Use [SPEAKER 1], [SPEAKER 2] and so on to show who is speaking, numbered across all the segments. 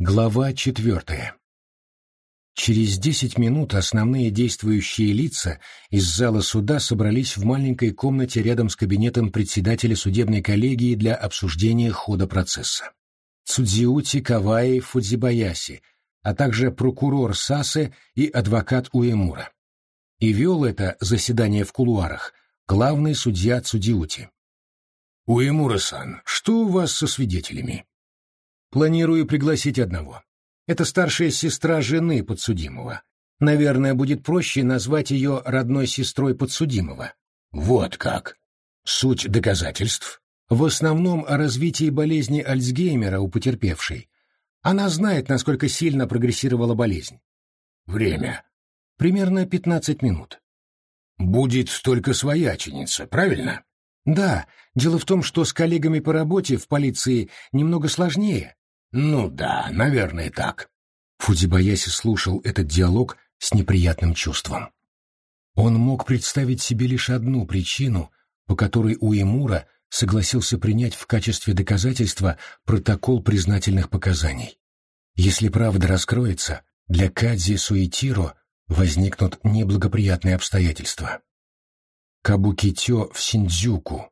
[SPEAKER 1] Глава 4. Через 10 минут основные действующие лица из зала суда собрались в маленькой комнате рядом с кабинетом председателя судебной коллегии для обсуждения хода процесса. Цудзиути, Каваи, Фудзибаяси, а также прокурор Сасе и адвокат Уэмура. И вел это заседание в кулуарах главный судья Цудзиути. «Уэмура-сан, что у вас со свидетелями?» «Планирую пригласить одного. Это старшая сестра жены подсудимого. Наверное, будет проще назвать ее родной сестрой подсудимого». «Вот как? Суть доказательств?» «В основном о развитии болезни Альцгеймера у потерпевшей. Она знает, насколько сильно прогрессировала болезнь». «Время?» «Примерно 15 минут». «Будет только свояченица, правильно?» «Да, дело в том, что с коллегами по работе в полиции немного сложнее». «Ну да, наверное, так». Фудзибаяси слушал этот диалог с неприятным чувством. Он мог представить себе лишь одну причину, по которой Уэмура согласился принять в качестве доказательства протокол признательных показаний. Если правда раскроется, для Кадзи Суэтиро возникнут неблагоприятные обстоятельства. Кабукитё в Синдзюку.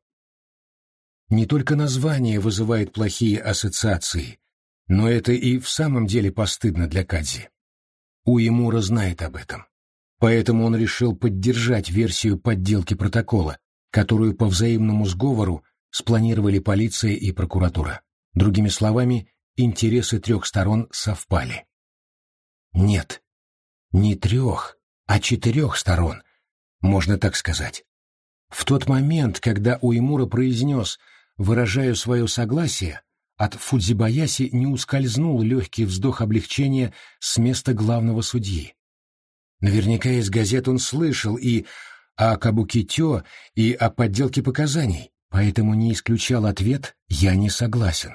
[SPEAKER 1] Не только название вызывает плохие ассоциации, но это и в самом деле постыдно для Кадзи. Уэмура знает об этом. Поэтому он решил поддержать версию подделки протокола, которую по взаимному сговору спланировали полиция и прокуратура. Другими словами, интересы трех сторон совпали. Нет, не трех, а 4 сторон, можно так сказать. В тот момент, когда Уэмура произнес «выражаю свое согласие», от Фудзибаяси не ускользнул легкий вздох облегчения с места главного судьи. Наверняка из газет он слышал и о Кабукитё, и о подделке показаний, поэтому не исключал ответ «я не согласен».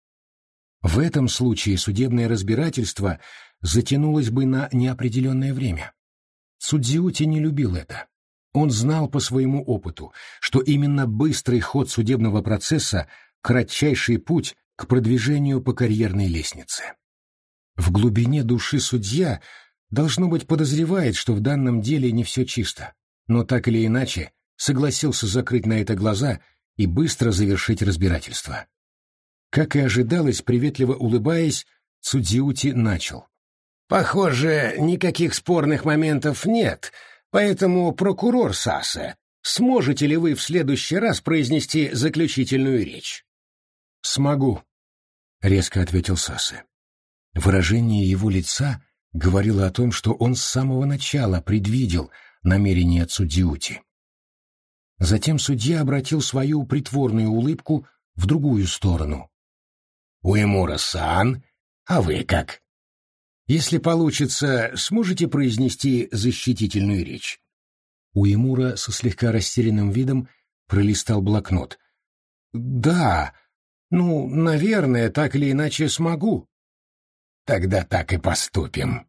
[SPEAKER 1] В этом случае судебное разбирательство затянулось бы на неопределенное время. Цудзиути не любил это. Он знал по своему опыту, что именно быстрый ход судебного процесса — кратчайший путь к продвижению по карьерной лестнице. В глубине души судья, должно быть, подозревает, что в данном деле не все чисто, но так или иначе согласился закрыть на это глаза и быстро завершить разбирательство. Как и ожидалось, приветливо улыбаясь, Цудзиути начал. «Похоже, никаких спорных моментов нет, поэтому, прокурор Сасе, сможете ли вы в следующий раз произнести заключительную речь?» «Смогу», — резко ответил Сасе. Выражение его лица говорило о том, что он с самого начала предвидел намерения Цудзиути. Затем судья обратил свою притворную улыбку в другую сторону. «Уэмура-сан, а вы как? Если получится, сможете произнести защитительную речь?» Уэмура со слегка растерянным видом пролистал блокнот. «Да, наверное, так или иначе смогу». «Тогда так и поступим».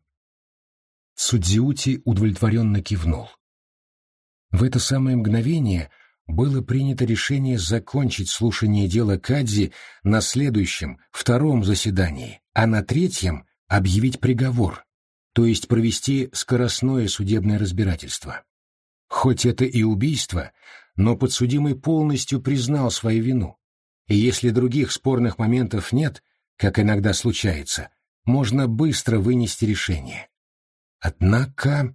[SPEAKER 1] Цудзиути удовлетворенно кивнул. В это самое мгновение было принято решение закончить слушание дела Кадзи на следующем, 2-м заседании, а на 3-м объявить приговор, то есть провести скоростное судебное разбирательство. Хоть это и убийство, но подсудимый полностью признал свою вину, и если других спорных моментов нет, как иногда случается, можно быстро вынести решение. Однако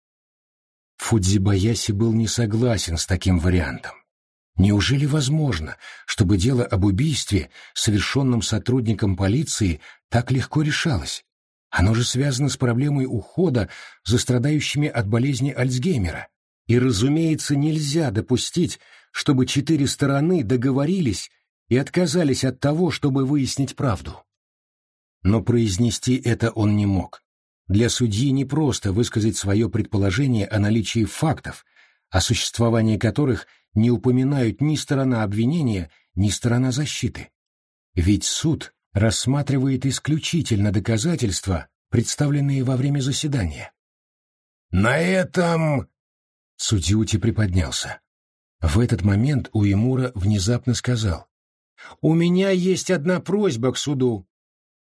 [SPEAKER 1] Фудзибаяси был не согласен с таким вариантом. Неужели возможно, чтобы дело об убийстве, совершенном сотрудником полиции, так легко решалось? Оно же связано с проблемой ухода за страдающими от болезни Альцгеймера. И, разумеется, нельзя допустить, чтобы 4 стороны договорились и отказались от того, чтобы выяснить правду. Но произнести это он не мог. Для судьи не просто высказать свое предположение о наличии фактов, о существовании которых не упоминают ни сторона обвинения, ни сторона защиты. Ведь суд рассматривает исключительно доказательства, представленные во время заседания. «На этом...» Цудзиути приподнялся. В этот момент Уэмура внезапно сказал: «У меня есть одна просьба к суду».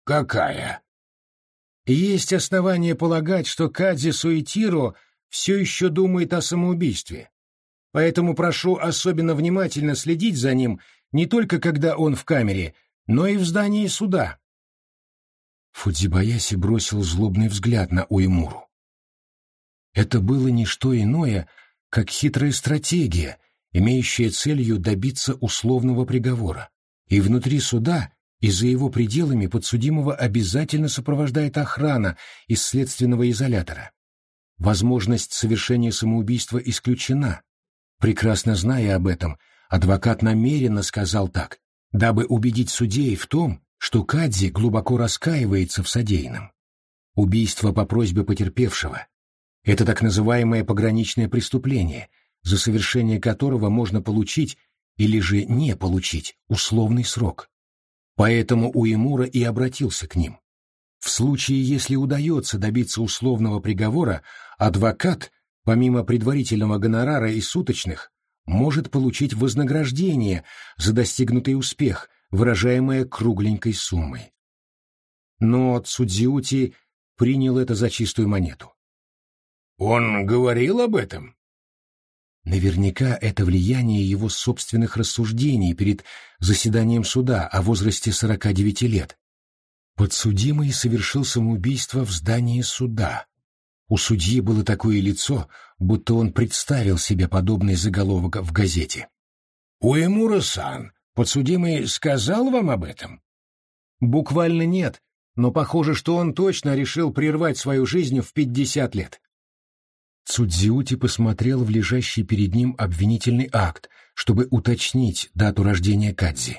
[SPEAKER 2] Какая?
[SPEAKER 1] Есть основания полагать, что Кадзи Суэтиро все еще думает о самоубийстве. Поэтому прошу особенно внимательно следить за ним не только когда он в камере, но и в здании суда. Фудзибаяси бросил злобный взгляд на Уэмуру. Это было не что иное, как хитрая стратегия, имеющая целью добиться условного приговора. И внутри суда, и за его пределами подсудимого обязательно сопровождает охрана из следственного изолятора. Возможность совершения самоубийства исключена. Прекрасно зная об этом, адвокат намеренно сказал так, дабы убедить судей в том, что Кадзи глубоко раскаивается в содеянном. Убийство по просьбе потерпевшего — это так называемое пограничное преступление, за совершение которого можно получить или же не получить условный срок. Поэтому Уэмура и обратился к ним. В случае, если удается добиться условного приговора, адвокат, помимо предварительного гонорара и суточных, может получить вознаграждение за достигнутый успех, выражаемое кругленькой суммой. Но Цудзиути принял это за чистую монету.
[SPEAKER 2] Он говорил об этом?
[SPEAKER 1] Наверняка это влияние его собственных рассуждений перед заседанием суда о возрасте 49 лет. Подсудимый совершил самоубийство в здании суда. У судьи было такое лицо, будто он представил себе подобный заголовок в газете.
[SPEAKER 2] Уэмура-сан, подсудимый сказал вам об этом?
[SPEAKER 1] Буквально нет, но похоже, что он точно решил прервать свою жизнь в 50 лет. Цудзиути посмотрел в лежащий перед ним обвинительный акт, чтобы уточнить дату рождения Кадзи.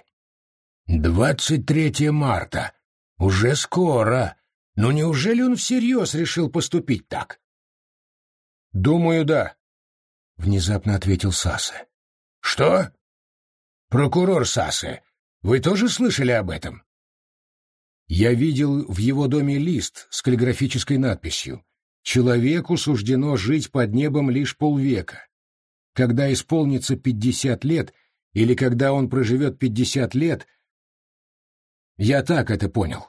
[SPEAKER 2] 23 марта. Уже скоро. Но неужели он всерьез решил поступить так?
[SPEAKER 1] Думаю, да, — внезапно ответил Сасе.
[SPEAKER 2] Что? Прокурор Сасе, вы тоже слышали об этом?
[SPEAKER 1] Я видел в его доме лист с каллиграфической надписью: «Человеку суждено жить под небом лишь полвека. Когда исполнится 50 лет, или когда он проживет 50 лет, я так это понял».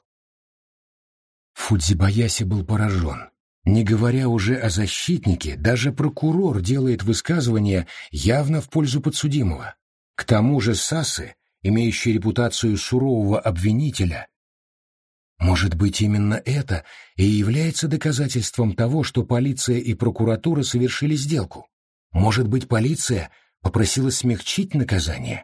[SPEAKER 1] Фудзибаяси был поражен. Не говоря уже о защитнике, даже прокурор делает высказывания явно в пользу подсудимого. К тому же Сасе, имеющий репутацию сурового обвинителя, может быть, именно это и является доказательством того, что полиция и прокуратура совершили сделку? Может быть, полиция попросила смягчить наказание?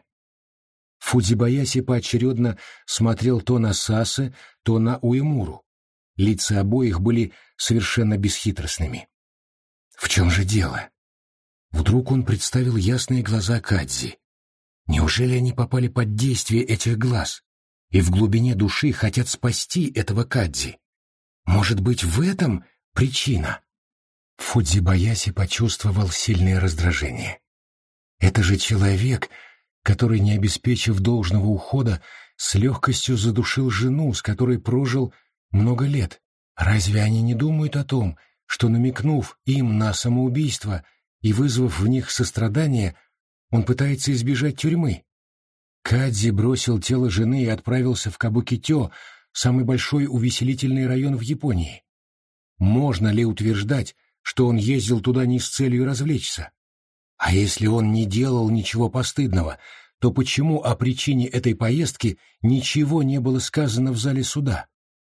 [SPEAKER 1] Фудзибаяси поочередно смотрел то на Сасе, то на Уэмуру. Лица обоих были совершенно бесхитростными. В чем же дело? Вдруг он представил ясные глаза Кадзи. Неужели они попали под действие этих глаз и в глубине души хотят спасти этого Кадзи? Может быть, в этом причина? Фудзибаяси почувствовал сильное раздражение. Это же человек, который, не обеспечив должного ухода, с легкостью задушил жену, с которой прожил много лет. Разве они не думают о том, что, намекнув им на самоубийство и вызвав в них сострадание, он пытается избежать тюрьмы? Кадзи бросил тело жены и отправился в Кабукитё, самый большой увеселительный район в Японии. Можно ли утверждать, что он ездил туда не с целью развлечься? А если он не делал ничего постыдного, то почему о причине этой поездки ничего не было сказано в зале суда?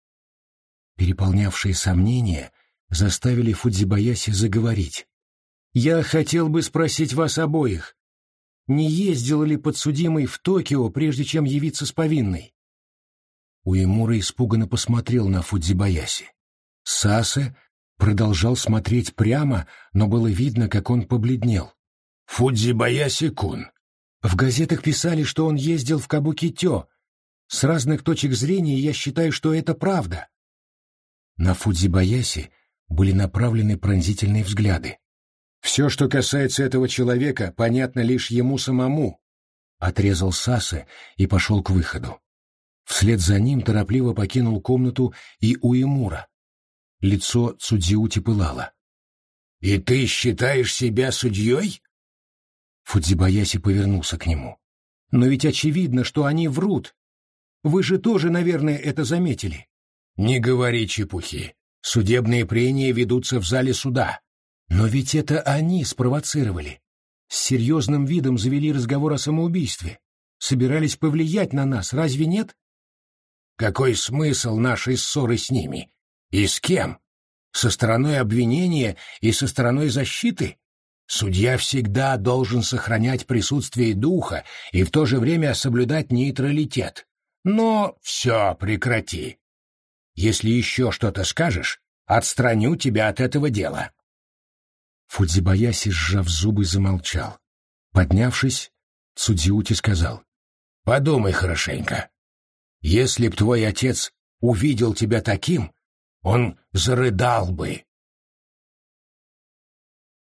[SPEAKER 1] Переполнявшие сомнения заставили Фудзибаяси заговорить. «Я хотел бы спросить вас обоих, не ездил ли подсудимый в Токио, прежде чем явиться с повинной?» Уэмура испуганно посмотрел на Фудзибаяси. Сасе продолжал смотреть прямо, но было видно, как он побледнел.
[SPEAKER 2] «Фудзибаяси-кун».
[SPEAKER 1] В газетах писали, что он ездил в Кабукитё. С разных точек зрения я считаю, что это правда. На Фудзибаяси были направлены пронзительные взгляды. «Все, что касается этого человека, понятно лишь ему самому», — отрезал Сасе и пошел к выходу. Вслед за ним торопливо покинул комнату и Уэмура. Лицо Цудзиути пылало.
[SPEAKER 2] «И ты считаешь себя судьей?»
[SPEAKER 1] Фудзибаяси повернулся к нему. «Но ведь очевидно, что они врут. Вы же тоже, наверное, это заметили.
[SPEAKER 2] Не говори чепухи. Судебные прения ведутся в зале суда.
[SPEAKER 1] Но ведь это они спровоцировали. С серьезным видом завели разговор о самоубийстве. Собирались повлиять на нас, разве нет?
[SPEAKER 2] Какой смысл нашей ссоры с ними? И с кем? Со стороной обвинения и со стороной защиты? Судья всегда должен сохранять присутствие духа и в то же время соблюдать нейтралитет. Но все, прекрати. Если еще что-то скажешь, отстраню тебя от этого дела.
[SPEAKER 1] Фудзибаяси, сжав зубы, замолчал. Поднявшись, Цудзиути сказал:
[SPEAKER 2] «Подумай хорошенько. Если б твой отец увидел тебя таким, он зарыдал бы.